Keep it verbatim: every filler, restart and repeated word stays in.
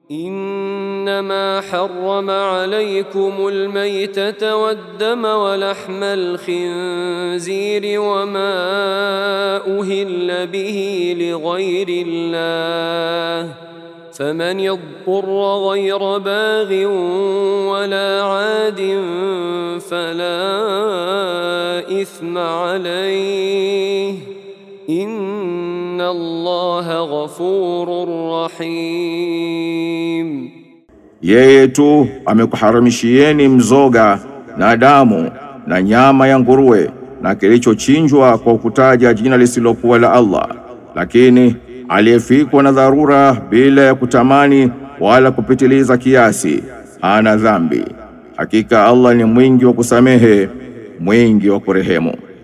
إنما حرم عليكم الميتة والدم ولحم الخنزير وما أهل به لغير الله فمن يضطر غير باغ ولا عاد فلا إثم عليه إن الله غفور رحيم. Yeye tu amekuharamishieni mzoga na damu na nyama ya nguruwe na kilichochinjwa kwa kutaja jina lisilokuwa la Allah, lakini aliyefikwa na dharura bila ya kutamani wala kupitiliza kiasi hana dhambi. Hakika Allah ni mwingi wa kusamehe, mwingi wa kurehemu.